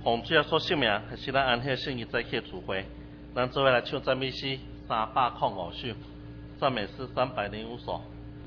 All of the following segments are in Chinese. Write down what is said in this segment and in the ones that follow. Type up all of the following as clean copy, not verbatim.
奉主耶稣圣名，还是咱安息圣日早起聚会，咱做伙来唱赞美诗305首，赞美诗305首。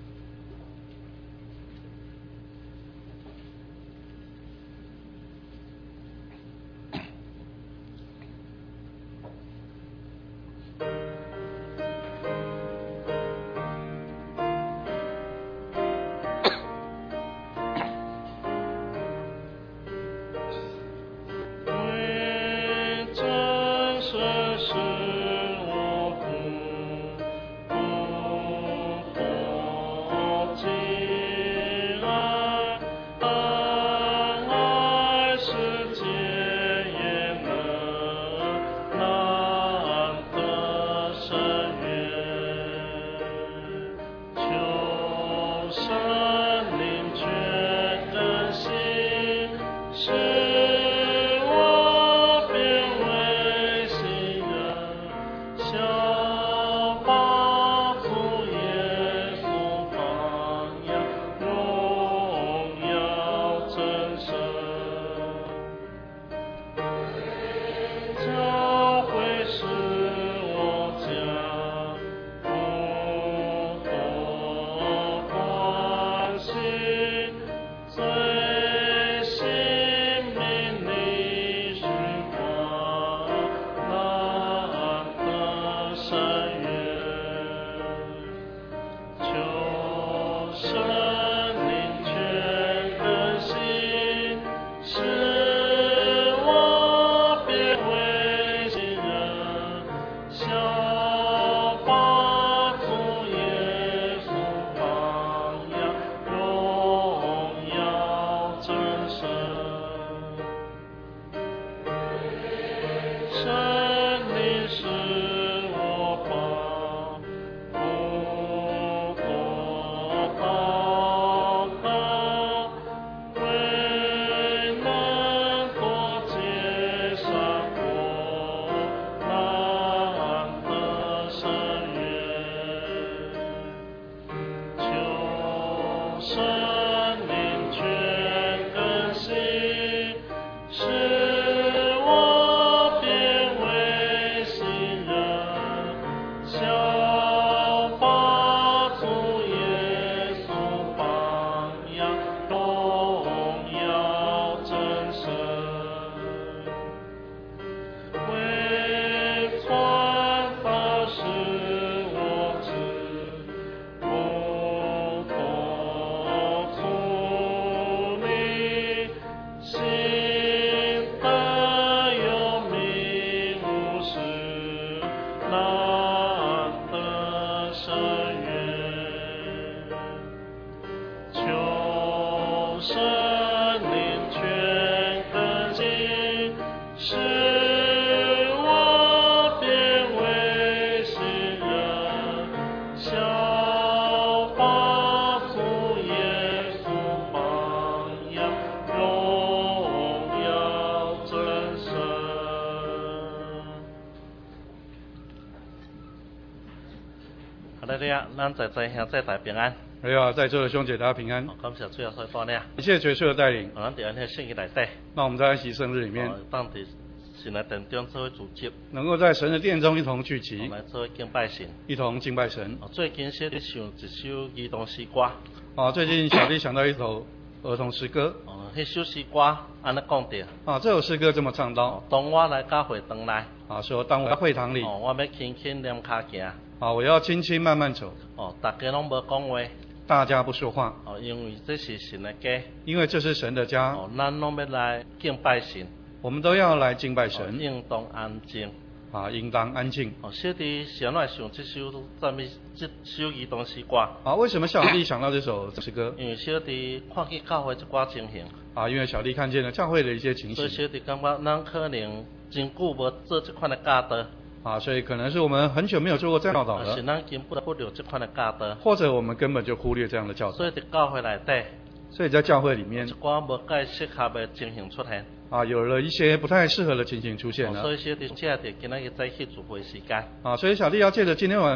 咱在兄弟大平安。 哎呀，在座的兄姐大家平安。 感谢主耶稣的带领。 一切结束的带领。 咱在安息圣日内底。 那我们在安息圣日里面， 当在神的殿中做伙聚集， 能够在神的殿中一同聚集， 来做伙敬拜神， 一同敬拜神。 最近小弟唱一首儿童诗歌。 最近小弟想到一首儿童诗歌。 迄首诗歌安尼讲着。 这首诗歌这么唱到： 当我来到会堂内。 说当我在会堂里。 我要轻轻踮脚行。 我要轻轻慢慢走。 大家拢无讲话。 大家不说话。 因为这是神的家。 因为这是神的家。 咱拢要来敬拜神。 我们都要来敬拜神。 应当安静。 应当安静。 小弟想来唱这首赞美，这首儿童诗歌。 为什么小弟想到这首诗歌？ 因为小弟看见教会一寡情形。 因为小弟看见了教会的一些情形。 所以小弟感觉咱可能真久无做这款的教导。 所以可能是我们很久没有做过这样的教导了。 是咱根本不了这款的教导。 或者我们根本就忽略这样的教导。 所以在教会内底。 所以在教会里面。 一寡无介适合的情形出现。 有了一些不太适合的情形出现了。 所以小弟借着今仔日早起聚会时间。 所以小弟要借着今天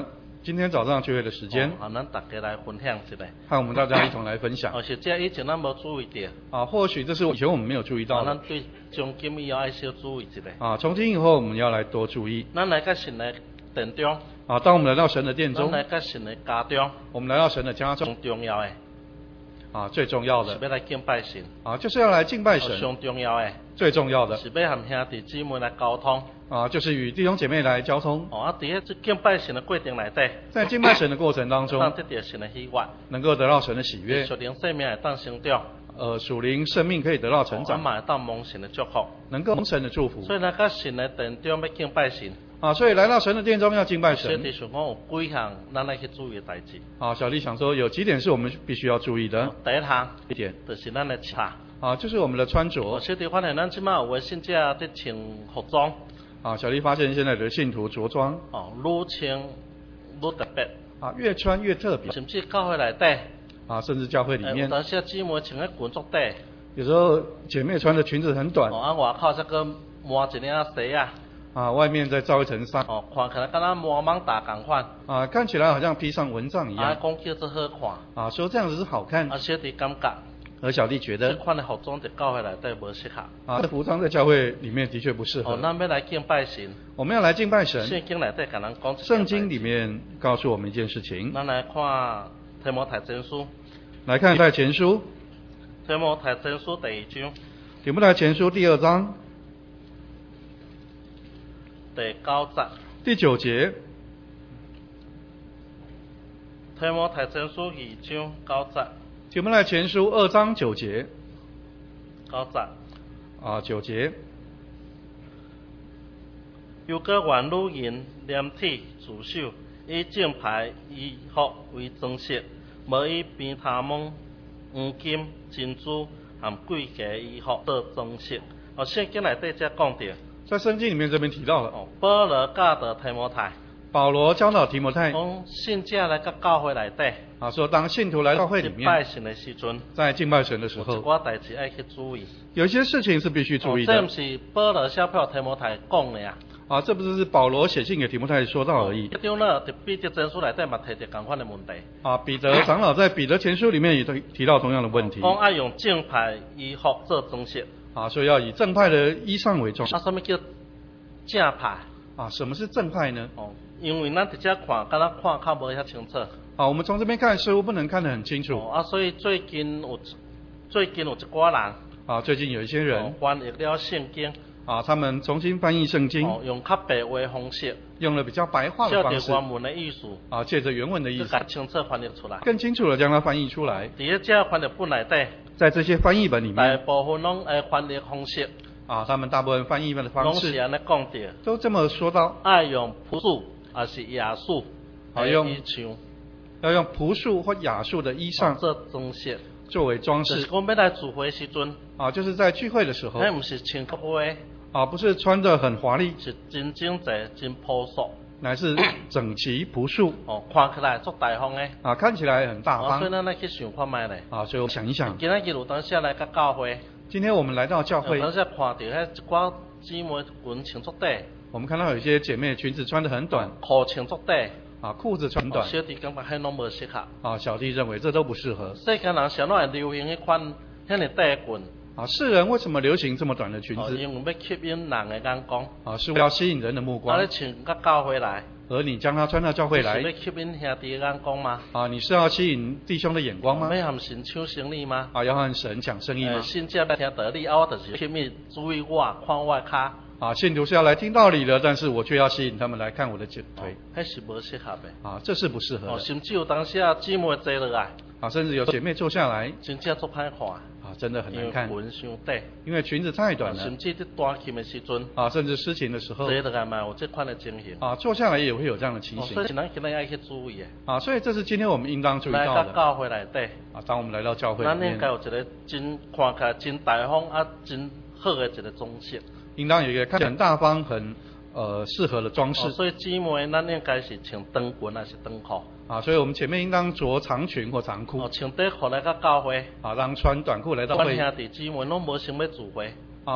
今天早上聚会的时间， 咱大家来分享一下。 和我们大家一同来分享。 是这以前咱无注意到。 或许这是以前我们没有注意到的。 咱对从今以后爱小注意一下。 从今以后我们要来多注意。 咱来到神的殿中。 当我们来到神的殿中。 咱来到神的家中。 我们来到神的家中。 最重要的。 最重要的。 是要来敬拜神。 就是要来敬拜神。 最重要的。 最重要的。 是要和兄弟姊妹来沟通。 就是与弟兄姐妹来交通。 伫这敬拜神的过程内底， 在敬拜神的过程当中， 得到神的喜悦， 能够得到神的喜悦， 属灵生命会当成长， 属灵生命可以得到成长， 嘛会当蒙神的祝福， 能够蒙神的祝福。 所以来到神的殿中要敬拜神。 所以来到神的殿中要敬拜神。 小弟想讲有几项咱来去注意的代志。 小弟想说有几点是我们必须要注意的。 第一点，就是咱的穿。 就是我们的穿着。 小弟发现咱即马有的信者在穿服装。 小弟发现现在的信徒着装， 愈穿愈特别， 越穿越特别， 甚至教会内底， 甚至教会里面， 有当时姊妹穿个裙足底， 有时候姐妹穿的裙子很短， 外口再个抹一领鞋外面再罩一层纱， 看起来敢若抹网大同款， 看起来好像披上蚊帐一样， 讲叫做好看，说这样子是好看， 小弟感觉。 而小弟觉得， 这款的服装在教会内底无适合。 这服装在教会里面的确不适合。 咱要来敬拜神。我们要来敬拜神。 圣经内底跟咱讲。 圣经里面告诉我们一件事情。 咱来看提摩太前书。 来看提摩太前书。 提摩太前书第2章。 提摩太前书第2章。 第9节。 第9节。 提摩太前书2章9节。 提摩太前书2章9节。 9节。 9节。 又搁愿女人黏体自守，以正牌衣服为装饰，无以边头毛、黄金、珍珠和贵价衣服做装饰。圣经内底才讲到。 在圣经里面这边提到了。 保罗教导提摩太。 保罗教导提摩太， 信者来到教会内底， 说当信徒来到会里面， 敬拜神的时阵， 在敬拜神的时候， 有一寡代志爱去注意， 有些事情是必须注意的。 这不是保罗写给提摩太讲的呀。 这不是保罗写信给提摩太说到而已。 长老在彼得前书内底嘛提到同款的问题。 彼得长老在彼得前书里面也提到同样的问题。 讲爱用正派衣服做装饰。 所以要以正派的衣裳为装饰。 什么叫正派？ 什么是正派呢？ 因为咱直接看，敢若看较无遐清楚。 我们从这边看似乎不能看得很清楚。 所以最近有一寡人。 最近有一些人翻译了圣经。 他们重新翻译圣经。 用较白话方式。 用了比较白话的方式。 借着原文的意思。 借着原文的意思。 更清楚翻译出来。 更清楚的将它翻译出来。 伫这翻译本内底。 在这些翻译本里面。 大部分拢翻译方式。 他们大部分翻译的方式。 拢是安尼讲的。 都这么说到。 爱用朴素。还是亚述， 要用朴素或亚述的衣裳做装饰， 作为装饰。 就是讲要来聚会时阵， 就是在聚会的时候， 那不是穿国花， 不是穿得很华丽， 是真整齐、真朴素， 乃是整齐朴素。 看起来足大方的， 看起来很大方。 所以咱来去想看卖咧。 所以我想一想， 今仔日有当时来到教会， 今天我们来到教会， 有当时看到迄一寡姊妹裙穿足底。 我们看到有些姐妹裙子穿得很短， 裤穿足底， 裤子穿短。 小弟感觉迄拢无适合。 小弟认为这都不适合。 世间人想来流行迄款遐尼短裙。 世人为什么流行这么短的裙子？ 因为要吸引人的眼光。 是为了吸引人的目光。 你穿到教会来。 而你将它穿到教会来， 是要吸引兄弟的眼光吗？ 你是要吸引弟兄的眼光吗？ 要和神抢生意吗？ 要和神抢生意吗？ 信者要听道理，我就是吸引注意我，看我的脚。 信徒是要来听道理的，但是我却要吸引他们来看我的腿。 那是不适合的。 这是不适合的。 甚至有当时姊妹坐落来。 甚至有姐妹坐下来， 真正做歹看。 真的很难看。 因为裙伤短。 因为裙子太短了。 甚至在大琴的时阵。 甚至诗琴的时候。 坐落来嘛有这款的情形。 坐下来也会有这样的情形。 所以咱今日要去注意的。所以这是今天我们应当注意到的。 来到教会内底。 当我们来到教会里面。 咱应该有一个真看起来真大方真好的一个装饰。 应当有一个看起来很大方、很适合的装饰。 所以姊妹，咱应该是穿长裙还是长裤？ 所以我们前面应当着长裙或长裤。 穿短裤来到教会。 让穿短裤来到会。 阮兄弟姊妹拢无想要聚会。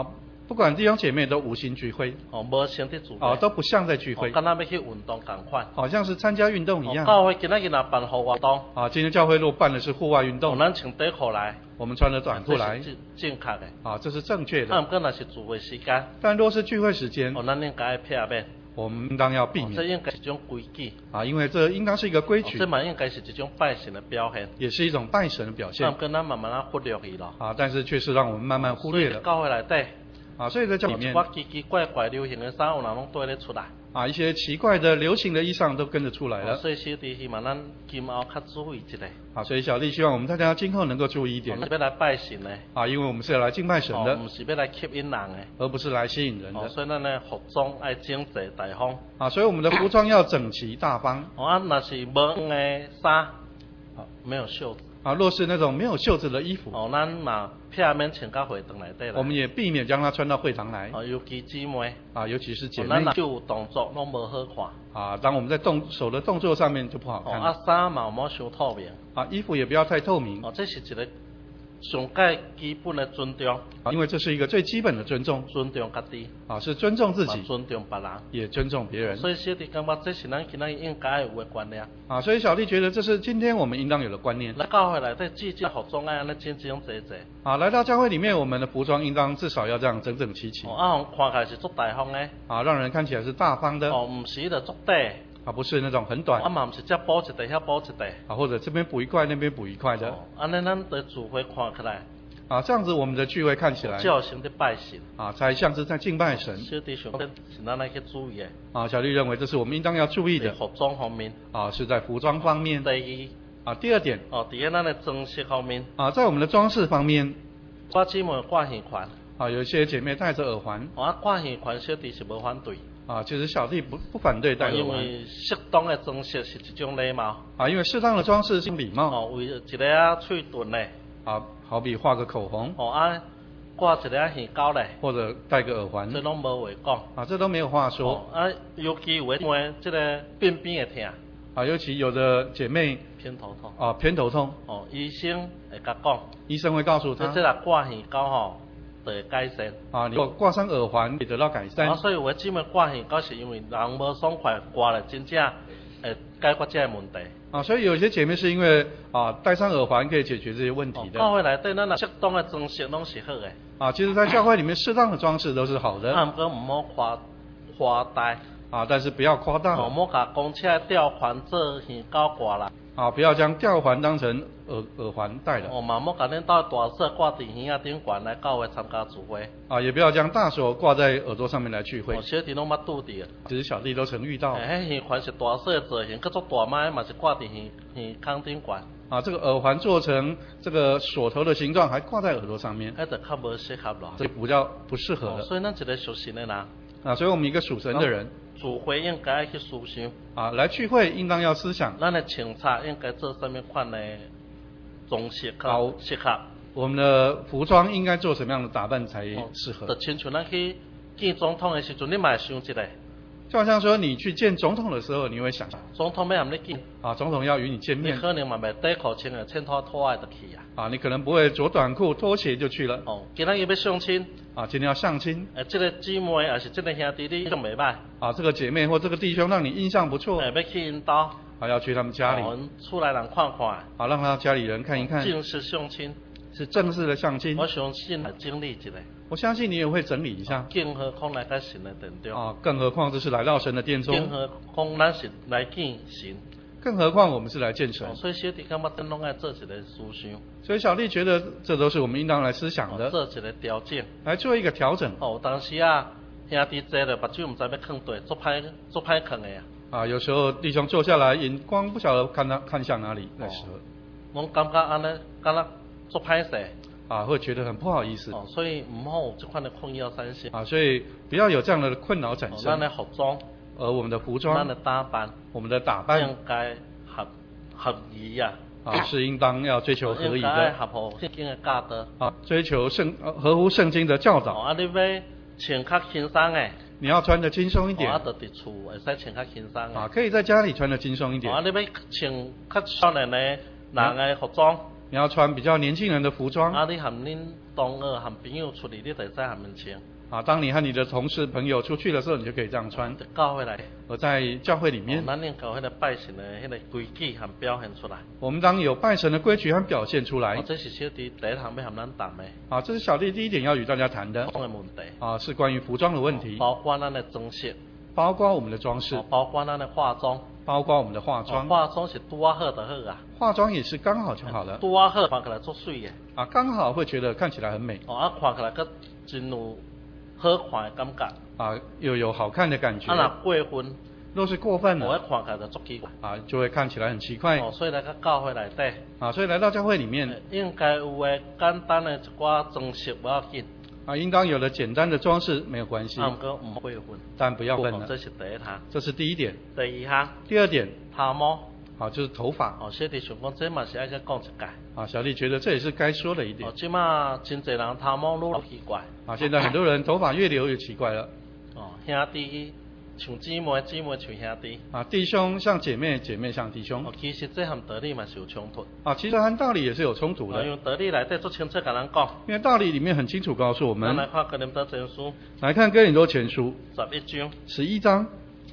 不管弟兄姐妹都无心聚会， 无身体聚会， 都不像在聚会， 敢若要去运动同款， 好像是参加运动一样。 教会今仔日若办户外运动， 今天教会若办的是户外运动， 咱穿短裤来， 我们穿着短裤来， 这是正确的， 这是正确的。 不过若是聚会时间， 但若是聚会时间， 咱应该避免。 我们应当要避免， 这应该是一种规矩因为这应当是一个规矩， 这嘛应该是一种拜神的表现， 也是一种拜神的表现。 跟咱慢慢忽略去了但是却是让我们慢慢忽略了。 教会内底所以在教里面， 奇奇怪怪流行的衫有人拢对咧出来一些奇怪的流行的衣裳都跟着出来了。 所以小弟希望咱今后较注意一下。 所以小弟希望我们大家今后能够注意一点。 我们是要来拜神的因为我们是要来敬拜神的， 不是要来吸引人的， 而不是来吸引人的。 所以咱的服装要整齐大方。 所以我们的服装要整齐大方。 若是无的衫，没有袖子。 若是那种没有袖子的衣服， 咱嘛避免穿到会堂内底来。 我们也避免将它穿到会堂来。 尤其姊妹， 尤其是姐妹， 咱手动作拢无好看。 当我们在手的动作上面就不好看。 衫嘛莫伤透明。 衣服也不要太透明。 这是一个上界基本的尊重。 因为这是一个最基本的尊重。 尊重家己。 是尊重自己。 尊重别人。 也尊重别人。 所以小弟感觉这是咱今仔应该有的观念。 所以小弟觉得这是今天我们应当有的观念。 来教会内底至少服装安尼整整齐齐。 来到教会里面，我们的服装应当至少要这样整整齐齐。 看起来是足大方的。 让人看起来是大方的。 不是的足短。 不是那种很短。 嘛不是这补一块，遐补一块。 或者这边补一块，那边补一块的。 安尼咱的聚会看起来。 这样子我们的聚会看起来。 叫神的拜神。 才像是在敬拜神。 小弟想是咱来去注意的。 小弟认为这是我们应当要注意的。 服装方面。 是在服装方面。第二点。 在咱的装饰方面。 在我们的装饰方面。 我姊妹挂耳环。 有一些姐妹戴着耳环。 挂耳环小弟是无反对。 其实小弟不反对戴耳环。 因为适当的装饰是一种礼貌。 因为适当的装饰是礼貌。 为一个嘴唇嘞。 好比画个口红。 挂一个耳膏嘞。 或者戴个耳环。 这拢无话讲。 这都没有话说。 尤其有的因为这个边边会痛。 尤其有的姐妹偏头痛。 偏头痛。 医生会甲讲。 医生会告诉他。 这个挂耳膏就会改善。 你挂上耳环会得到改善。 所以有的姊妹挂耳膏是因为人无爽快，挂了真正会解决这个问题。 所以有些姐妹是因为戴上耳环可以解决这些问题的。 教会内底咱适当的装饰拢是好的。 其实在教会里面适当的装饰都是好的。 不过唔好夸大。 但是不要夸大。 唔好甲公车吊环做耳膏挂啦。 不要将吊环当成耳环戴的。 嘛莫甲恁到大锁挂伫耳仔顶悬来教会参加聚会。 也不要将大锁挂在耳朵上面来聚会。 小弟拢捌拄着。 其实小弟都曾遇到。 耳环是大锁的造型，佮做大麦嘛是挂伫耳孔顶悬。 这个耳环做成这个锁头的形状，还挂在耳朵上面。 就较无适合咯。 这比较不适合的。 所以咱一个属神的人。 所以我们一个属神的人。 聚会应该去思想。 来聚会应当要思想。 咱的穿插应该做什么款的装饰较适合？ 我们的服装应该做什么样的打扮才适合？ 就亲像咱去见总统的时阵，你嘛会想一下。 就好像说你去见总统的时候，你会想， 总统要和你见。 总统要与你见面。 你可能嘛袂短裤穿个穿拖拖的去你可能不会着短裤拖鞋就去了。 今天要相亲。 今天要相亲。 这个姊妹还是这个兄弟，你印象袂歹。 这个姐妹或这个弟兄让你印象不错。 要去因家。 要去他们家里。 出来人看看。 让他家里人看一看。 正式相亲。 是正式的相亲。 我相信来整理一下。 我相信你也会整理一下。 更何况来到神的殿中。 更何况这是来到神的殿中。 更何况咱是来见神。 更何况我们是来见神。 所以小弟感觉咱拢爱做一个思想。 所以小弟觉得这都是我们应当来思想的。 做一个调整。 来做一个调整。 当时兄弟坐了，目睭唔知要囥对，做歹囥的有时候弟兄坐下来，眼光不晓得看向哪里那时候。 我感觉安尼，敢若做歹势。 会觉得很不好意思。 所以唔好有这款的困扰产生。 所以不要有这样的困扰产生。 咱的服装。 而我们的服装。 咱的打扮。 我们的打扮。 应该合宜是应当要追求合宜的。 应该合乎圣经的教导。 追求合乎圣经的教导。 你要穿较轻松的。 你要穿得轻松一点。 就伫厝会使穿较轻松的。 可以在家里穿得轻松一点。 你要穿较少年的人的服装。 你要穿比较年轻人的服装。 你和恁同学和朋友出去，你就使和他们穿。 啊，当你和你的同事朋友出去的时候，你就可以这样穿。 教会来， 而在教会里面， 咱用教会的拜神的迄个规矩和表现出来。 我们当有拜神的规矩和表现出来。 这是小弟第一项要和咱谈的。 啊，这是小弟第一点要与大家谈的。 服装的问题。 啊，是关于服装的问题。 包括咱的装饰。 包括我们的装饰。 包括咱的化妆。 包括我们的化妆。 化妆是拄好就好啊。 化妆也是刚好就好了。 拄好看起来足水的。 啊，刚好会觉得看起来很美。 看起来个真有好看的感觉。 啊，又有好看的感觉。 若过分。 若是过分了， 看起来就足奇怪。 啊，就会看起来很奇怪。 所以来到教会内底。 啊，所以来到教会里面， 应该有的简单的一寡装饰不要紧。 啊，应当有的简单的装饰没有关系。 不过但不要分了。 这是第一项。 这是第一点。 第二项。 第二点。 头毛。 好，就是头发。 小弟想讲，这嘛是爱再讲一解。 啊，小弟觉得这也是该说的一点。 即嘛真侪人头毛愈奇怪。 啊，现在很多人头发越留越奇怪了。 兄弟像姊妹，姊妹像兄弟。 啊，弟兄像姐妹，姐妹像弟兄。 其实这和道理嘛是有冲突。 啊，其实和道理也是有冲突的。 因为道理内底足清楚甲咱讲。 因为道理里面很清楚告诉我们。 来看哥林多前书。 来看哥林多前书。 11章。 11章。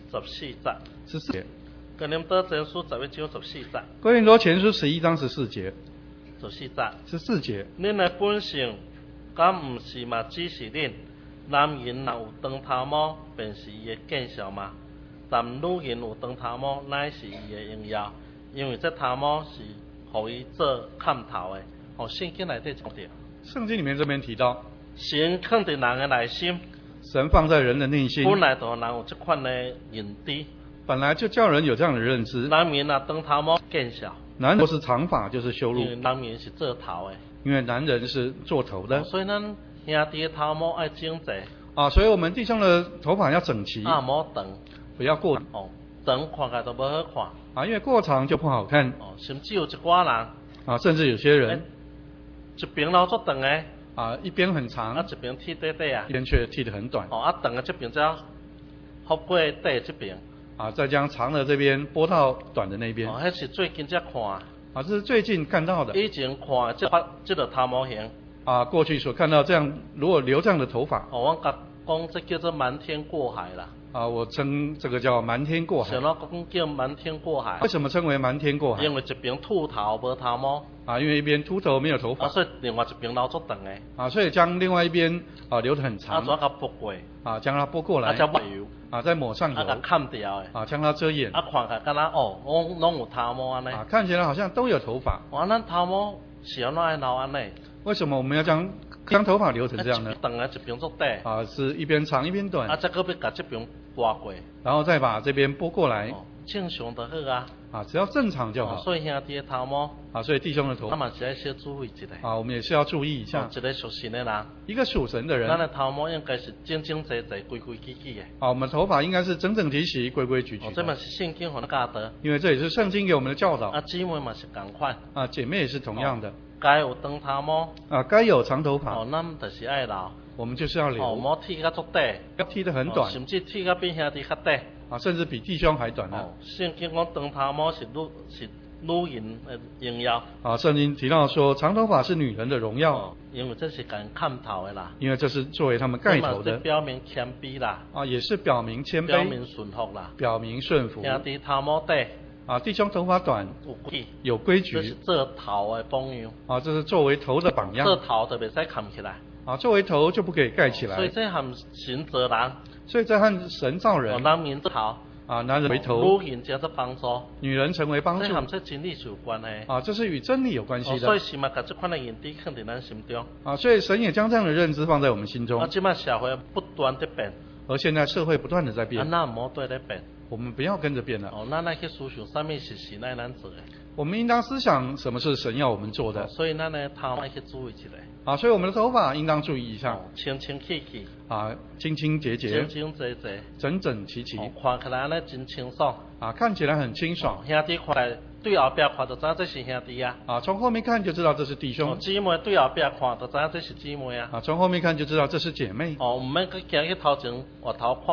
14节。 14节。 哥林多前书11章14节。 哥林多前书11章14节。 14节。 14节。 恁的本性，敢毋是嘛？只是恁。男人若有长头毛，便是伊的见笑嘛；但女人有长头毛，乃是伊的荣耀。因为这头毛是互伊做看头的。圣经内底讲到。 圣经里面这边提到， 神放伫人的内心， 神放在人的内心， 本来就人有这款的认知， 本来就叫人有这样的认知。 男人若长头毛见笑， 男人是长发就是羞辱， 因为男人是做头的， 因为男人是做头的， 所以咱兄弟的头毛爱整齐。 啊，所以我们弟兄的头发要整齐， 无长， 不要过长看起来都不好看。 啊，因为过长就不好看。 甚至有一寡人， 啊，甚至有些人， 一边留足长的， 啊，一边很长， 一边剃短短啊， 一边却剃得很短。 长的这边再覆过短这边， 啊，再将长的这边拨到短的那边。 迄是最近才看。 啊，这是最近看到的。 以前看这个头毛型。 啊，过去所看到这样，如果留这样的头发， 我讲这叫做瞒天过海啦。 啊，我称这个叫瞒天过海。 什么讲叫瞒天过海？ 为什么称为瞒天过海？ 因为一边秃头无头毛。 啊，因为一边秃头没有头发。 所以另外一边留足长的。 啊，所以将另外一边留得很长。 再拨过。 将它拨过来。 再抹油。 再抹上油。 砍掉的。 将它遮掩。 看起来敢若我拢有头毛安尼。 看起来好像都有头发。 咱头毛是安怎爱留安尼？ 为什么我们要将头发留成这样呢？ 长的一边足短。 是一边长一边短。 再搁要把这边拨过。 然后再把这边拨过来。 正常就好啊。 只要正常就好。 所以兄弟的头毛。 所以弟兄的头发。 嘛是要先注意一下。 我们也是要注意一下。 一个属神的人。 一个属神的人。 咱的头毛应该是整整齐齐、规规矩矩的。 我们头发应该是整整齐齐、规规矩矩。 这嘛是圣经给咱教导。 因为这也是圣经给我们的教导。 姊妹嘛是同款。 姐妹也是同样的。 该有长头毛。 该有长头发。 咱就是爱留。 我们就是要留。 莫剃甲足短。 要剃得很短。 甚至剃甲比兄弟较短。 甚至比弟兄还短呢。 圣经讲长头毛是女人的荣耀。 圣经提到说长头发是女人的荣耀。 因为这是给人看头的啦。 因为这是作为他们盖头的。 表明谦卑啦。 也是表明谦卑。 表明顺服啦。 表明顺服。 兄弟头毛短。 弟兄头发短。有规矩。 这是做头的榜样。 这是作为头的榜样。 做头就袂使扛起来。 作为头就不可以盖起来。 所以这和神造人。 所以这和神造人。 男人做头。 男人为头。 女人加做帮助。 女人成为帮助。 这和这真理是有关系。 这是与真理有关系的。 所以神嘛把这款的认知放在咱心中。 所以神也将这样的认知放在我们心中。 现在社会不断的变。 而现在社会不断的在变。 那莫对在变。 我们不要跟着变了。 那去思想什么是神爱咱做的。 我们应当思想什么是神要我们做的。 所以咱的头要去注意一下。 所以我们的头发应当注意一下。 清清气气。 清清洁洁。 整整齐齐。 整整齐齐。 看起来安尼真清爽。 看起来很清爽。 兄弟看来对后边看就知道这是兄弟啊。 从后面看就知道这是弟兄。 姊妹对后边看就知道这是姊妹啊。 从后面看就知道这是姐妹。 唔免去行去头前外头看卖。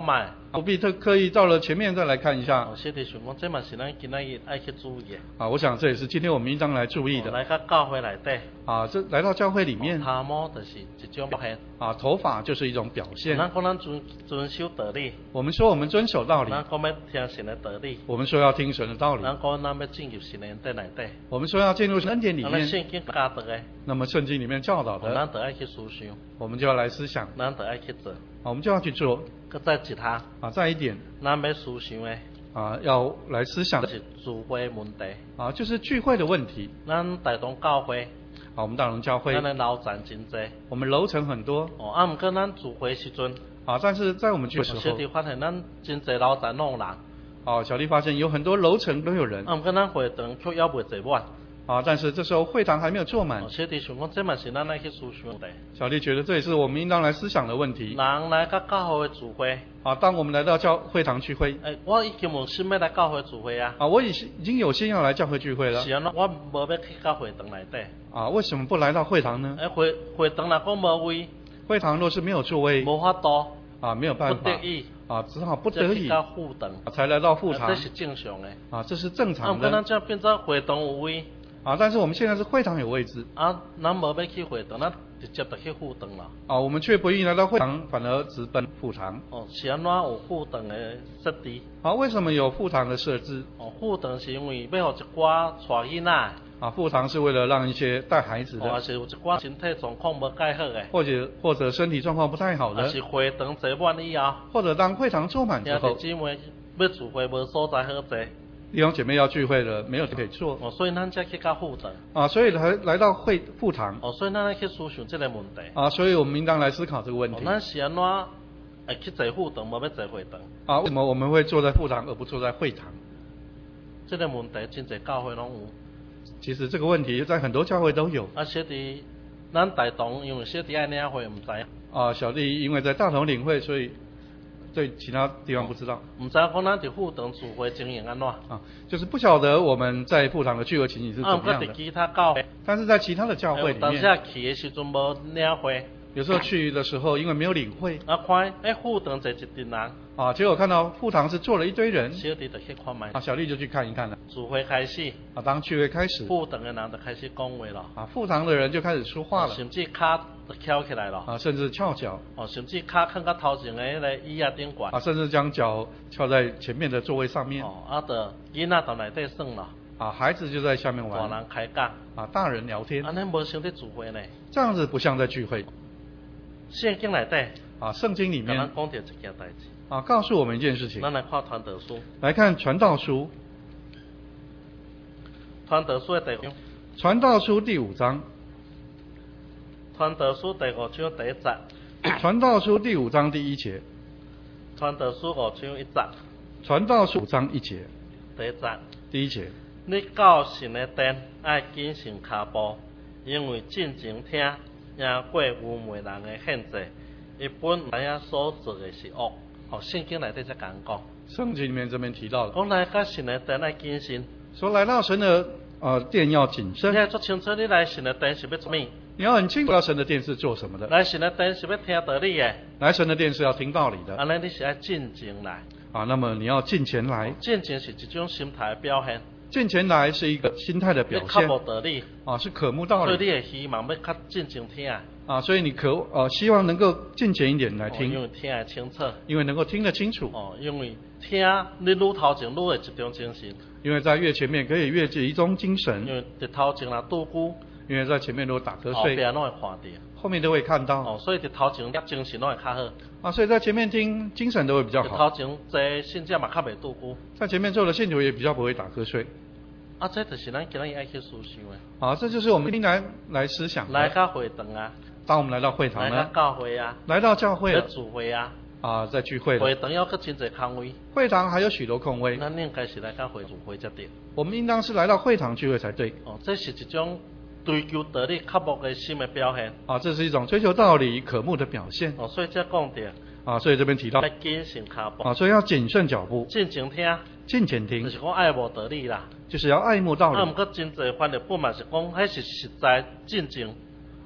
不必刻意到了前面再来看一下。 小弟想讲，这嘛是咱今仔日爱去注意的。 我想这也是今天我们应当来注意的。 来到教会内底。 这来到教会里面。 头毛就是一种表现。 头发就是一种表现。 咱讲咱遵守道理。 我们说我们遵守道理。 咱讲要听神的道理。 我们说要听神的道理。 咱讲咱要进入神的恩典内底。 我们说要进入恩典里面。 圣经教导的。 那么圣经里面教导的。 咱得爱去思想。 我们就要来思想。 咱得爱去做。 我们就要去做。 再一项。 再一点。 咱要思想的。 要来思想的。 是聚会问题。 就是聚会的问题。 咱大同教会。 我们大同教会。 咱的楼层真多。 我们楼层很多。 不过咱聚会时阵。 但是在我们聚会的时候。 小弟发现咱真多楼层拢有人。 小弟发现有很多楼层都有人。 不过咱会堂却还未坐满。 但是这时候会堂还没有坐满。 小弟想讲，这嘛是咱来去思想的。 小弟觉得这也是我们应当来思想的问题。 人来到教会聚会。 当我们来到会堂聚会。 我已经有心要来教会聚会啊。 我已经有心要来教会聚会了。 是啊，我无要去到会堂内底。 为什么不来到会堂呢？ 会堂若讲无位。 会堂若是没有座位。 无法度。 没有办法。 不得已。 只好不得已。 到会堂。 才来到会堂。 这是正常的。 这是正常的。 不过咱这样变做会堂有位。 但是我们现在是会堂有位置。 咱无要去会堂，咱直接就去会堂了。 我们却不愿意来到会堂，反而直奔会堂。 是安怎有会堂的设置？ 为什么有会堂的设置？ 会堂是因为要互一寡带囡仔。 会堂是为了让一些带孩子的。 还是有一寡身体状况无介好的。 或者身体状况不太好的。 还是会堂坐满以后。 或者当会堂坐满之后。 兄弟姊妹要聚会无所在好坐。 弟兄姐妹要聚会了，没有可以坐。 所以咱才去到会堂。 所以来到会堂。 所以咱来去思想这个问题。 所以我们应当来思考这个问题。 咱是安怎去坐会堂，无要坐会堂？ 为什么我们会坐在会堂而不坐在会堂？ 这个问题真侪教会拢有。 其实这个问题在很多教会都有。 小弟，咱大同因为小弟爱领会，唔知。 小弟因为在大同领会，所以对其他地方不知道。 唔知讲咱伫会堂聚会经营安怎？ 就是不晓得我们在会堂的聚会情形是怎么样的。 其他教会。 但是在其他的教会里面。 当时去的时阵无领会。 有时候去的时候，因为没有领会。 看，会堂坐一群人。 结果看到会堂是坐了一堆人。 小弟就去看卖。 小弟就去看一看了。 聚会开始。 当聚会开始。 会堂的人就开始讲话了。 会堂的人就开始说话了。 甚至脚就翘起来了。 甚至翘脚。 甚至脚放到头前的那个椅仔顶悬。 甚至将脚翘在前面的座位上面。 就囡仔在内底耍了。 孩子就在下面玩。 大人开讲。 大人聊天。 安尼无像在聚会呢。 这样子不像在聚会。 圣经内底。 圣经里面。 咱讲到一件代志。 告诉我们一件事情。 咱来看传道书。 来看传道书。 传道书的第5章。 传道书第5章。 传道书第5章第1节。 传道书第5章第1节。 传道书5章1节。 传道书5章1节。 第1节。 第1节。 你到神的殿，爱谨慎脚步，因为进前听，赢过愚昧人的献祭，一本来啊所做的是恶。圣经内底才讲。 圣经里面这边提到了。 讲来到神的殿爱谨慎。 说来到神的殿要谨慎。 你要做清楚，你来神的殿是要做咩？ 你要很清楚，神的殿是做什么的。 来神的殿是要听道理的。 来神的殿是要听道理的。 安尼你是要进前来。 那么你要进前来。 进前是一种心态的表现。 进前来是一个心态的表现。 你较无道理。 是渴慕道理。 所以你会希望要较进前听。 所以你希望能够进前一点来听。 因为听得清楚。 因为能够听得清楚。 因为听你愈头前愈会集中精神。 因为在越前面可以越集中精神。 因为伫头前若拄久。 因为在前面如果打瞌睡。 后边拢会看到。 后面都会看到。 所以伫头前精神拢会较好。 所以在前面听精神都会比较好。 头前坐信者嘛较袂拄久。 在前面坐的信徒也比较不会打瞌睡。 这就是咱今日爱去思想的。 这就是我们今天来思想的。 来到会堂啊。 当我们来到会堂呢。 来到教会啊。 来到教会了。 在聚会啊。 在聚会了。 会堂要搁真侪空位。 会堂还有许多空位。 咱应该是来到会聚会才对。 我们应当是来到会堂聚会才对。 这是一种追求道理、渴慕的心的表现。 这是一种追求道理、渴慕的表现。 所以才讲到。 所以这边提到。 要谨慎脚步。 所以要谨慎脚步。 进前听。 进前听。 就是讲爱慕道理啦。 就是要爱慕道理。 不过真侪翻译本嘛是讲，迄是实在进前。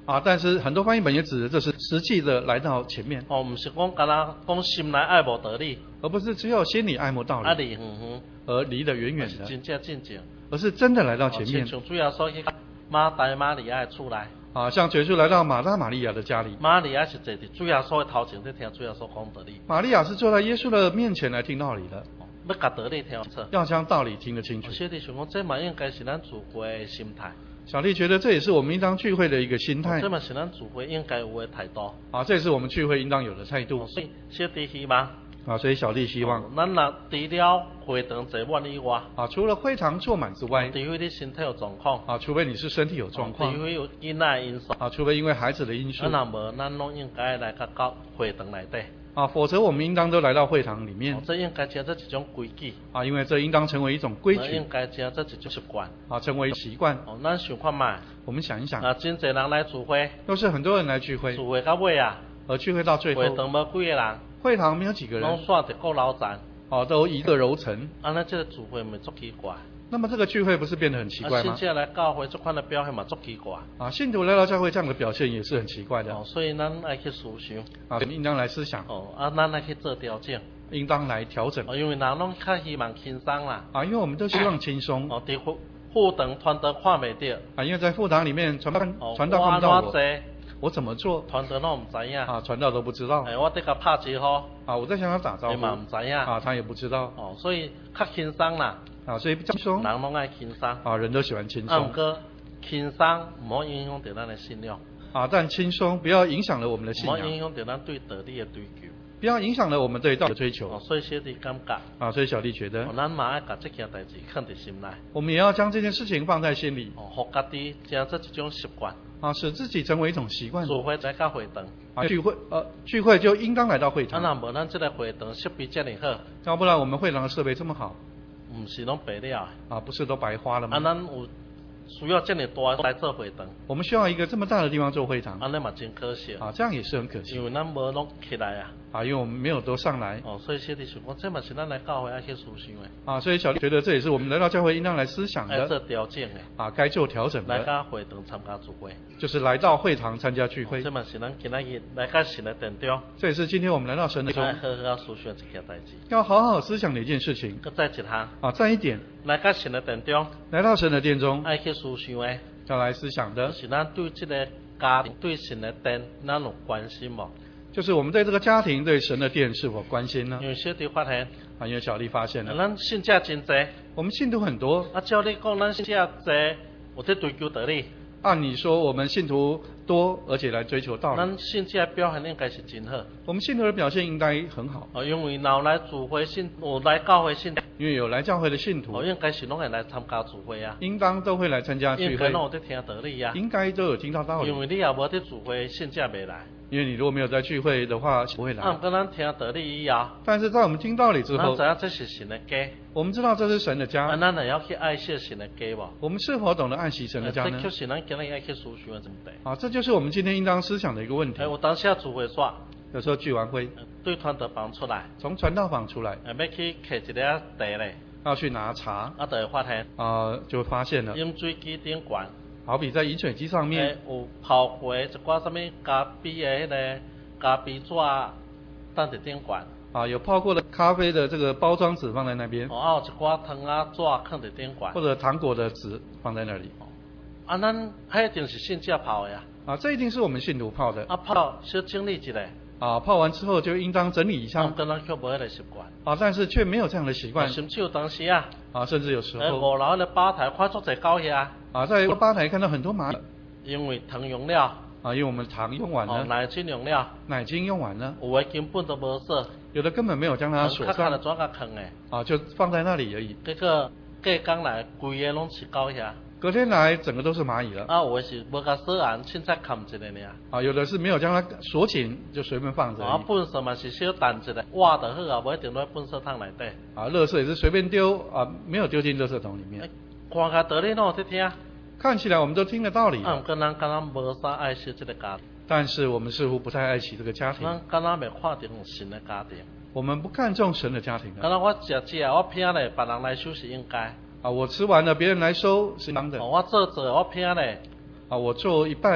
啊，但是很多翻译本也指的这是实际的来到前面， 哦，唔是讲干那讲心内爱无道理， 而不是只有心里爱慕道理， 离远远， 而离得远远的， 是真正进前， 而是真的来到前面。 像主耶稣去马大马利亚的厝内， 啊，像耶稣来到马大马利亚的家里， 马利亚是坐伫主耶稣的头前，在听主耶稣讲道理。 玛利亚是坐在耶稣的面前来听道理的， 要甲道理听清楚。 要将道理听得清楚。 小弟想讲，这嘛应该是咱聚会的心态。 小丽觉得这也是我们应当聚会的一个心态这嘛是咱聚会应该有的态度。 啊，这也是我们聚会应当有的态度。 所以小弟希望啊，所以小丽希望咱若除了会堂坐满以外， 啊，除了会堂坐满之外， 除非你身体有状况， 啊，除非你是身体有状况， 除非有囡仔的因素， 啊，除非因为孩子的因素， 若无，咱拢应该来到会堂内底。 啊，否则我们应当都来到会堂里面。 这应该成这一种规矩。 啊，因为这应当成为一种规矩。 应该成这一种习惯。 啊，成为习惯。 咱想看卖。 我们想一想。 真侪人来聚会。 都是很多人来聚会。 聚会到尾啊。 而聚会到最后。 会堂无几个人。 会堂没有几个人。 拢煞得够老站。 都一个楼层。 那这个聚会咪足奇怪。 那么这个聚会不是变得很奇怪吗？ 信徒来教会这款的表现嘛足奇怪。 啊，信徒来到教会这样的表现也是很奇怪的。 所以咱爱去思想。 啊，应当来思想。 咱来去做调整。 应当来调整。 因为人拢较希望轻松啦。 啊，因为我们都希望轻松。 伫副堂传道看袂到。 啊，因为在副堂里面传道看不到我怎么做？ 传道拢唔知影。 啊，传道都不知道。 我得甲拍招呼。 啊，我在向他打招呼。 伊嘛唔知影。 啊，他也不知道。 所以较轻松啦。 啊，所以轻松。 人拢爱轻松。 啊，人都喜欢轻松。 不过轻松唔好影响到咱的信仰。 啊，但轻松不要影响了我们的信仰。 唔好影响到咱对道理的追求。 不要影响了我们对道的追求。 所以小弟感觉。 啊，所以小弟觉得。 咱嘛爱把这件代志放在心内。 我们也要将这件事情放在心里。 互家己将这一种习惯。 啊，使自己成为一种习惯。 聚会来到会堂。 啊，聚会就应当来到会堂。 若无咱这个会堂设备这么好。 要不然我们会堂的设备这么好。 唔是拢白了。 啊，不是都白花了吗？ 咱有需要这么大来做会堂。 我们需要一个这么大的地方做会堂。 那嘛真可惜。 啊，这样也是很可惜。 因为咱无拢起来啊。 啊，因为我们没有都上来。 所以小弟想讲，这嘛是咱来教会爱去思想的。 啊，所以小弟觉得这也是我们来到教会应当来思想的。 该做调整的。 啊，该做调整的。 来到会堂参加聚会。 就是来到会堂参加聚会。 这嘛是咱今仔日来到神的殿中。 这也是今天我们来到神的中。 好好思想一件代志。 要好好思想的一件事情。 再一项。 啊，再一点。 来到神的殿中。 来到神的殿中。 爱去思想的。 要来思想的。 就是咱对这个家庭、对神的殿，咱有关心无？ 就是我们对这个家庭、对神的殿是否关心呢？ 因为小弟发现。 啊，因为小弟发现了。 咱信者真多。 我们信徒很多。 照你讲，咱信者多，有在追求道理。 按你说，我们信徒多，而且来追求道理。 咱信者表现应该是真好。 我们信徒的表现应该很好。 因为有来聚会信，有来教会信。 因为有来教会的信徒。 应该是拢会来参加聚会啊。 应当都会来参加聚会。 应该拢有在听道理啊。 应该都有听到道理。 因为你也无在聚会，信者未来。 因为你如果没有在聚会的话，不会来。 跟咱听道理以后。 但是在我们听道理之后， 咱知影这是神的家。 我们知道这是神的家。 咱也要去爱惜神的家无？ 我们是否懂得爱惜神的家呢？ 这就是咱今日爱去思想的问题。 啊，这就是我们今天应当思想的一个问题。 有当下聚会煞。 有时候聚完会， 对传道房出来。 从传道房出来。 要去摕一个茶咧。 要去拿茶。 就会发现。 就会发现了。 饮水机顶管。 好比在饮水机上面。 有泡过一寡什么咖啡的迄个。咖啡纸放在顶管。 有泡过的咖啡的这个包装纸放在那边。 有一寡糖啊纸放在顶管。 或者糖果的纸放在那里。 咱迄一定是信者泡的呀。 这一定是我们信徒泡的。 泡小整理一下。 泡完之后就应当整理一下。 跟咱却无迄个习惯。 但是却没有这样的习惯。 甚至有当时啊。 甚至有时候。 5楼的吧台看足侪狗遐。 在吧台看到很多蚂蚁。 因为糖用了。 因为我们糖用完了。 奶精用了。 奶精用完了。 有的根本都无锁。 有的根本没有将它锁上。就放在那里而已。 结果隔天来，规个拢是狗遐。 隔天来，整个都是蚂蚁了。 有的是无甲锁严，凊彩冚一个尔。 有的是没有将它锁紧，就随便放着。 粪扫嘛是小掸一个，挖就好啊，无一定落粪扫桶内底。 垃圾也是随便丢没有丢进垃圾桶里面。 看下道理拢有在听。 看起来我们都听了道理。 跟咱敢若无啥爱惜这个家庭。 但是我们似乎不太爱惜这个家庭。 咱敢若未看重神的家庭。 我们不看重神的家庭。 敢若我食我拼咧，别人来收是应该。 我吃完了，别人来收是应当的。 我做我拼咧。 我做一半，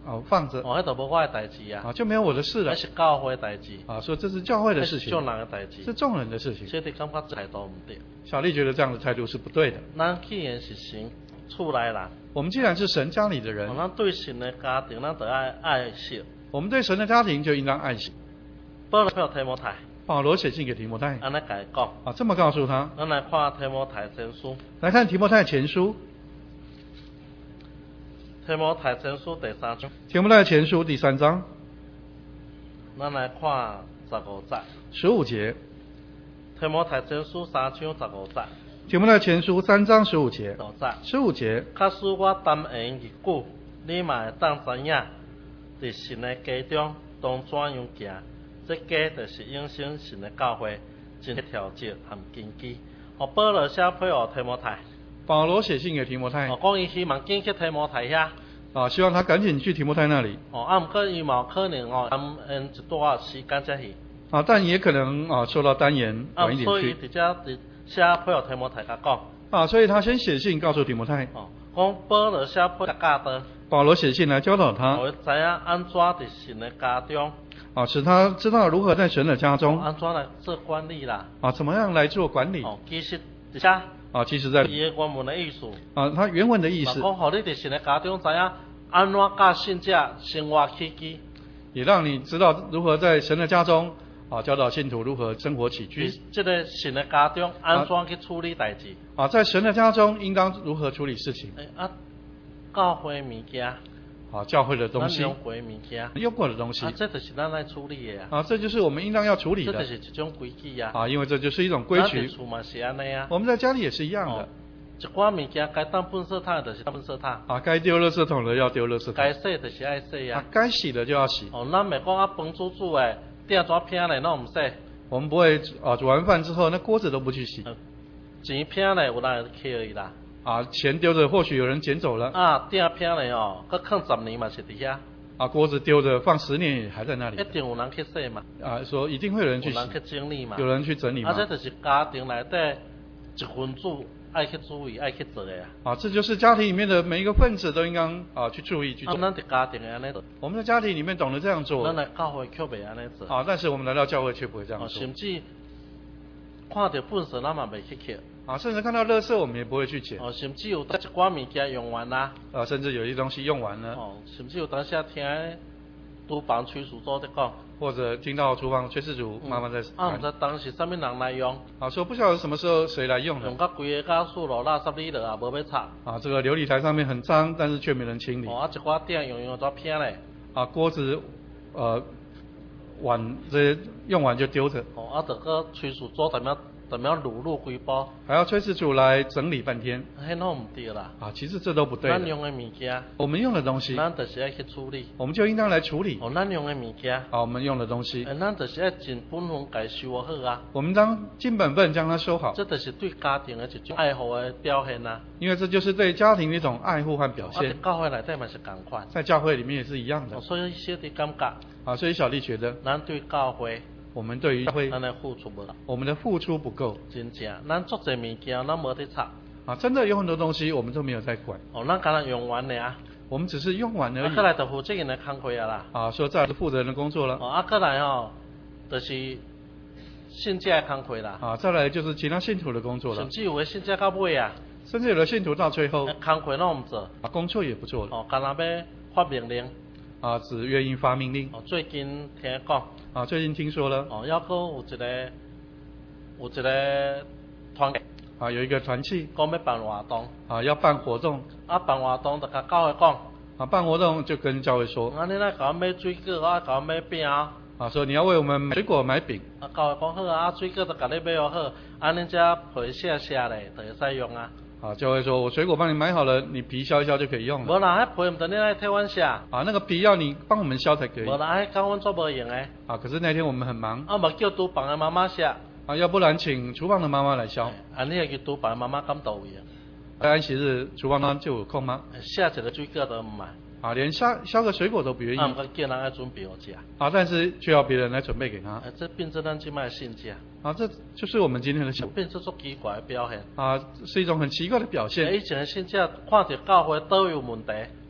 放着， 迄就无我的代志啊， 就没有我的事了那，是教会的代志， 说这是教会的事情， 那是众人的代志， 是众人的事情。 所以你感觉态度唔对。 小丽觉得这样的态度是不对的。 咱既然是神厝内人， 我们既然是神家里的人， 咱对神的家庭，咱就爱惜。 我们对神的家庭就应当爱惜。 保罗提摩太， 保罗写信给提摩太， 安尼甲伊讲， 这么告诉他。 咱来看提摩太前书， 来看提摩太前书， 提摩太前书第3章， 提摩太前书第3章， 咱来看15节。 15节， 提摩太前书3章15节。 提摩太前书3章15节，15节， 假使我耽延日久，你嘛会当知影，伫神的家中当怎样行？这家就是永生神的教会，真调节和根基。保罗写配互提摩太， 保罗写信给提摩太， 讲伊希望紧去提摩太遐。 希望他赶紧去提摩太那里。 毋过伊嘛有可能耽延一段时间才去。 但也可能受到耽延，晚一点去。 所以直接写配互提摩太甲讲。 所以他先写信告诉提摩太。 讲保罗写配甲教导。 保罗写信来教导他， 我知影安怎伫神的家中。 使他知道如何在神的家中安怎来做管理啦？ 怎么样来做管理？ 其实底下其实在伊的原文的意思他原文的意思， 讲互你伫神的家中知影安怎甲信者生活起居， 也让你知道如何在神的家中教导信徒如何生活起居。 这个神的家中安怎去处理代志？ 在神的家中应当如何处理事情？ 教会物件。 教会的东西， 用过的物件， 用过的东西， 这就是咱来处理的这就是我们应当要处理的。 这就是一种规矩因为这就是一种规矩。 咱嘛是安尼我们在家里也是一样的。 一寡物件该当垃圾桶就是当垃圾桶。 该丢垃圾桶的要丢垃圾桶。 该洗就是爱洗该洗的就要洗。 咱袂讲饭煮的，鼎怎偏嘞，拢唔洗。 我们不会煮完饭之后，那锅子都不去洗。 钱偏嘞，有人捡伊啦。 钱丢着，或许有人捡走了。 鼎偏嘞搁放10年嘛是伫遐。 锅子丢着放10年也还在那里。 一定有人去洗嘛。 说一定会有人去洗。 有人去整理嘛。 有人去整理嘛。 这就是家庭内底一分子爱去注意、爱去做的这就是家庭里面的每一个分子都应当去注意去做。 咱伫家庭安尼做。 我们在家庭里面懂得这样做。 咱来教会却袂安尼做。 但是我们来到教会却不会这样做。 甚至看到粪扫咱嘛袂去捡。 甚至看到垃圾我们也不会去捡。 甚至有一寡物件用完啦。 甚至有些东西用完了。 甚至有当时听厨房炊事组在讲。 或者听到厨房炊事组妈妈在谈。唔知当时啥物人来用。 说不晓得什么时候谁来用的。 用到规个家属落垃圾里了无要擦。 这个琉璃台上面很脏，但是却没人清理。 一寡鼎用怎偏嘞？ 锅子碗这些用完就丢着。 就个炊事组怎么样撸规包？ 还要炊事组来整理半天。 迄拢唔对啦。 其实这都不对。 咱用的物件， 我们用的东西， 咱就是要去处理。 我们就应当来处理。 咱用的物件， 我们用的东西， 咱就是要尽本分该收好我们当尽本分将它收好。 这就是对家庭的一种爱护的表现因为这就是对家庭的一种爱护和表现。 教会内底嘛是同款。 在教会里面也是一样的。 所以小弟感觉。 所以小弟觉得， 咱对教会。 我们对于教会，我们的付出不够。 真正，咱做这物件，咱无在擦。 真的有很多东西我们都没有在管。 咱刚才用完了我们只是用完而已。 再来就负责任的工作啦。 说再来是负责人的工作了。 再来就是信者的工作啦。 再来就是其他信徒的工作了。 甚至有的信者到尾甚至有的信徒到最后， 工作拢唔做。 工作也不做了。 干那要发命令。 只愿意发命令。 最近听讲。 最近听说了。 要搁有一个团。 有一个团契。 讲要办活动。 要办活动。 办活动就甲教会讲。 办活动就跟教会说。 你来甲我买水果，我甲我买饼。 说你要为我们买水果买饼。 教会讲好水果就甲你买好，恁遮皮削削嘞，就会使用教会说我水果帮你买好了，你皮削一削就可以用了。 无啦，皮唔得你来替阮削。 那个皮要你帮我们削才可以。 无啦，讲阮做无用诶。 可是那天我们很忙。 嘛叫厨房的妈妈削。 要不然请厨房的妈妈来削。 你要叫厨房的妈妈敢到位安息日厨房就有空吗？ 削一个水果都唔买。 连削个水果都不愿意。 叫人来准备我吃。 但是却要别人来准备给他。 这变成咱今麦信者。 这就是我们今天的变成足奇怪的表现。 是一种很奇怪的表现。 以前的信者看到教会都有问题。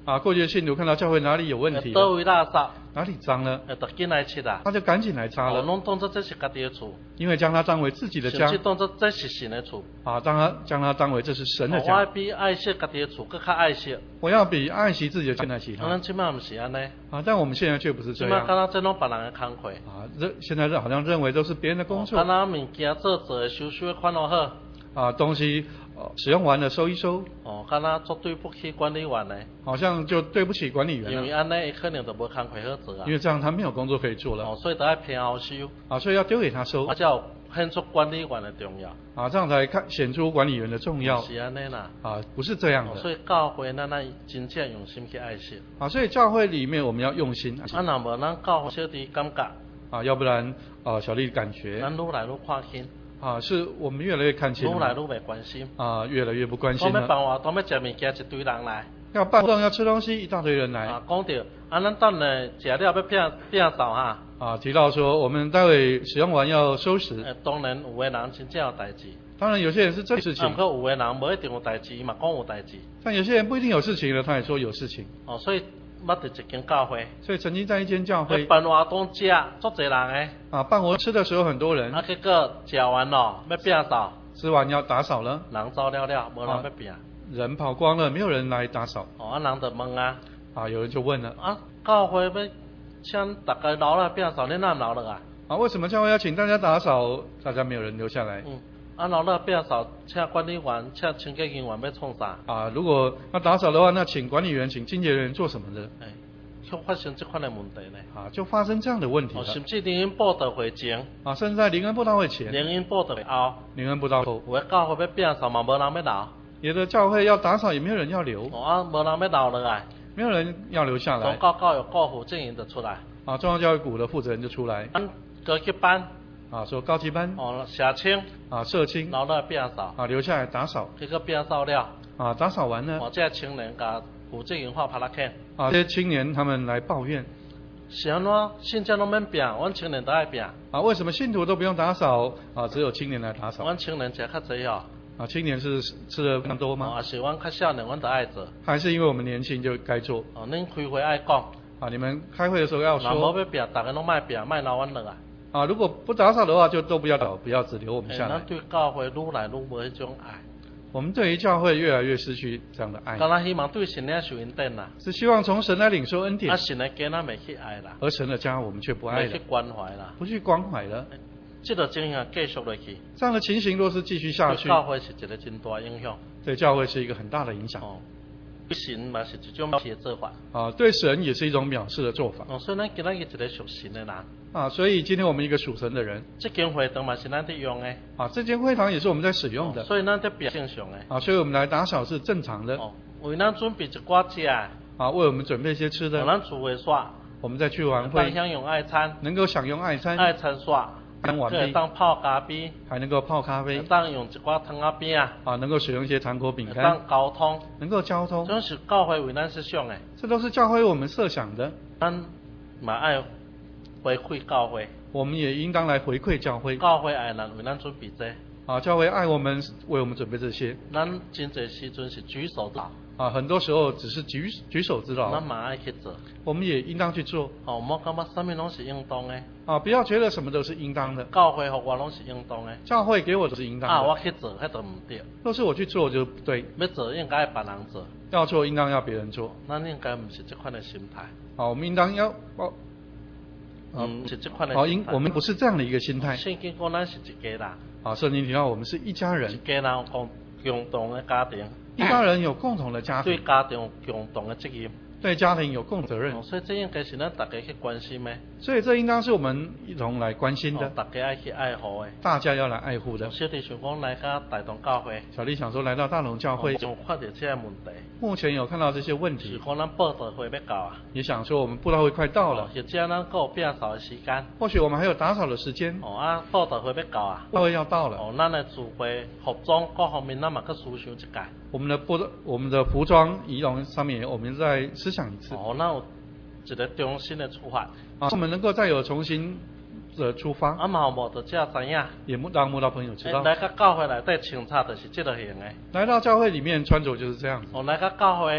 过去的信徒看到教会哪里有问题倒了， 位垃圾， 哪里脏了， 就紧来切啊。 他就赶紧来擦了， 拢当作这是家己的厝， 因为将它当为自己的家甚至当作这是神的厝。 将它当为这是神的我家。 比爱惜家己的厝更较爱惜。 我要比爱惜自己的家爱惜它。 咱即摆毋是安尼， 但我们现在却不是即摆这样。 敢若这拢别人的工课。 现在好像认为都是别人的工作。 敢若物件做的收的款落好。 东西使用完了收一收。 敢若做对不起管理员的。 好像就对不起管理员了。 因为安尼，可能就无工课好做啊。 因为这样他没有工作可以做了。 所以都要偏好收。 所以要丢给他收。 才有显出管理员的重要。 这样才显出管理员的重要。 是安尼啦。 不是这样的。 所以教会咱真正用心去爱惜。 所以教会里面我们要用心。 若无咱教会小弟感觉。 要不然小弟感觉。 咱愈来愈看轻。 是我们越来越看清。 愈来愈袂关心。 越来越不关心了。 要办活动要食物件，一堆人来。 要办活动要吃东西，一大堆人来。 讲到咱等下食了要摒扫哈。 提到说我们待会使用完要收拾。 当然有的人真正有代志。 当然有些人是这事情。 不过有的人无一定有代志，伊嘛讲有代志。 但有些人不一定有事情了，他也说有事情。 所以捌伫一间教会。 所以曾经在一间教会。 办活动食，足侪人的。办活动吃的时候很多人。 结果食完咯，要摒扫。 吃完要打扫了。 人走了了，无人要摒。 人跑光了，没有人来打扫。 人就问啊。 有人就问了。 教会要请大家留来摒扫，你哪唔留落啊？ 为什么教会要请大家打扫，大家没有人留下来？ 留落摒扫，请管理员、请清洁人员要创啥？ 如果要打扫的话，那请管理员、请清洁人员做什么呢？ 就发生这款的问题呢。 就发生这样的问题了。 甚至灵恩布道会前。 甚至在灵恩布道会前。 灵恩布道会后。 灵恩布道后。 有的教会要摒扫嘛，无人要留。 有的教会要打扫，也没有人要留。 无人要留落来。 没有人要留下来。 宗教教育顾负责人就出来。 宗教教育股的负责人就出来。 高级班。 说高级班。 社青。 社青。 留落来摒扫。 留下来打扫。 结果摒扫了。 打扫完了。 这青年甲负责人画拍拉看。 这些青年他们来抱怨。 是安怎？信徒拢免摒，阮青年都爱摒。 为什么信徒都不用打扫？只有青年来打扫。 阮青年食较济哦。 青年是吃的更多吗？ 是阮较少年，阮都爱做。 还是因为我们年轻就该做？ 恁开会爱讲。 你们开会的时候要说。 若无要摒，大家拢卖摒，卖留阮落啊。如果不打扫的话，就都不要倒，不要只留我们下来。 咱对教会愈来愈无迄种爱。 我们对于教会越来越失去这样的爱。 敢若希望对神来受恩典啦。 是希望从神来领受恩典。 神的家咱未去爱啦。 而神的家我们却不爱了。 未去关怀啦。 不去关怀了。 这个情形继续落去。 这样的情形若是继续下去， 对教会是一个真大影响。 对教会是一个很大的影响。 对神嘛是一种藐视的做法。 对神也是一种藐视的做法。 所以咱今仔日一个属神的人。 所以今天我们一个属神的人。 这间会堂嘛是咱在用的。 这间会堂也是我们在使用的。 所以咱在表正常的。 所以我们来打扫是正常的。 为咱准备一寡食。 为我们准备一些吃的。 咱厝会耍。 我们再去完会。 享用爱餐。 能够享用爱餐。 爱餐耍。当泡咖啡， 还能够泡咖啡， 当用一寡糖仔饼能够使用一些糖果饼干， 当交通， 能够交通， 这是教会为咱设想的， 这都是教会我们设想的。 咱嘛爱回馈教会， 我们也应当来回馈教会， 教会爱咱为咱准备这， 教会爱我们，为我们准备这些。 咱真侪时阵是举手之劳， 很多时候只是举手之劳， 咱嘛爱去做， 我们也应当去做。 莫感觉什么拢是应当的。 不要觉得什么都是应当的。 教会给我拢是应当的。 教会给我都是应当的。 我去做，迄就唔对。 若是我去做就不对。 要做应该别人做。 要做应当要别人做。 咱应该唔是这款的心态。 我们应当要是这款的心态。 我们不是这样的一个心态。 圣经讲咱是一家人。 圣经提到我们是一家人。 一家人有共同的家庭。 一家人有共同的家庭。 对家庭有共同的责任。 对家庭有共责任。 所以这应该是咱大家去关心的。 所以这应当是我们一同来关心的。 大家爱去爱护的。 大家要来爱护的。 小弟想讲来到大同教会。 小弟想说来到大同教会。 有看到这些问题。 目前有看到这些问题。 是讲咱布道会要到啊。 也想说我们布道会快到了。 或者咱还有摒扫的时间。 或许我们还有打扫的时间。 布道会要到啊。 布道会要到了。 咱的聚会服装各方面咱嘛搁思想一届。 我们的服装仪容上面我们再思想一次。 那有一个重新的出发。 我们能够再有重新的出发。 嘛有无就这知影。 也让慕道朋友知道。 来到教会内底穿插就是这个型的。 来到教会里面穿着就是这样子。 来到教会。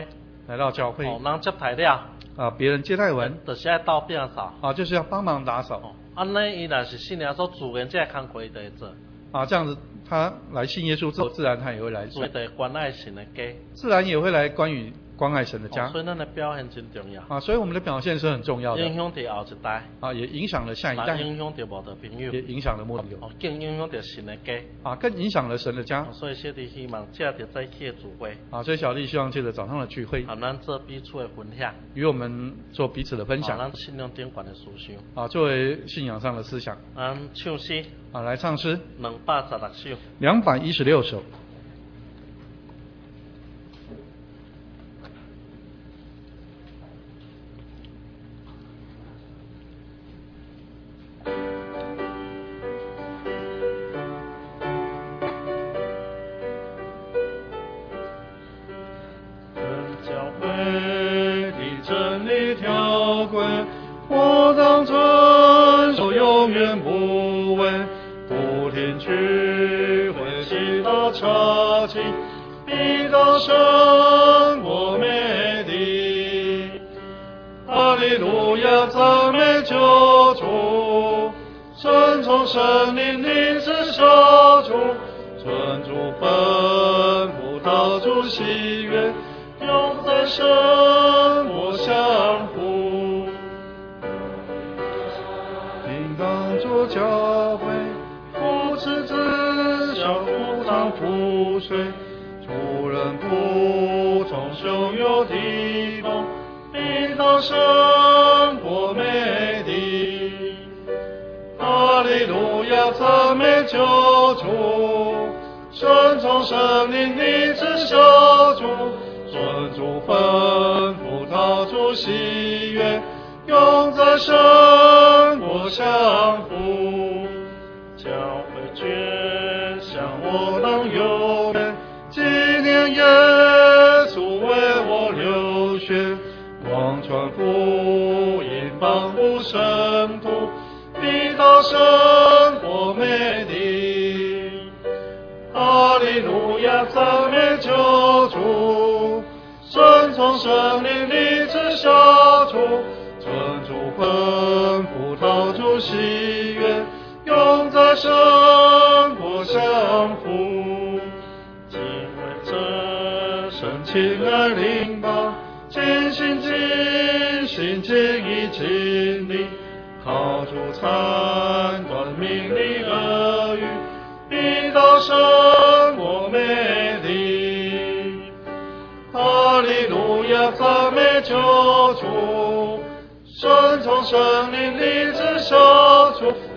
来到教会， 人接待了， 别人接待完， 就是要倒打扫， 就是要帮忙打扫。 安尼伊若是信仰所自然这个工作伊就会做。 这样子他来信耶稣之后，自然他也会来做。 对，关爱神的家， 自然也会来关爱神的家。 所以咱的表现真重要。 所以我们的表现是很重要的。 影响到后一代。 也影响了下一代。 影响到无的朋友。 也影响了末友。 更影响到神的家。 更影响了神的家。 所以小弟希望借着早起的聚会。 所以小弟希望借着早上的聚会。 咱做彼此的分享。 与我们做彼此的分享。 咱信仰顶悬的思想。 作为信仰上的思想。 唱诗。 来唱诗。 216首。 216首。 我当遵守，永远不问，不听取会祈祷查经，必到生活美地。哈利路亚，赞美救主，顺从圣灵领旨小主，尊主吩咐，讨主喜悦，永在生活相互。做教会，扶持自小，扶汤扶水，主人仆从汹涌地动，必到生活美地。哈利路亚，赞美救主，顺从圣灵领旨小主，尊主吩咐，讨主喜悦，永在生活相互。教会捐向我当永远，纪念耶稣为我流血，广传福音，帮助圣徒，必到生活美地。哈利路亚，赞美救主，顺从圣灵领旨小主，尊主吩咐，讨主喜悦，永在生活相互。敬畏真神，亲爱邻邦，尽心尽心尽意尽力，靠主参断命令恶语，必到生活美地。哈利路亚，赞美救主，顺从圣灵领旨小主，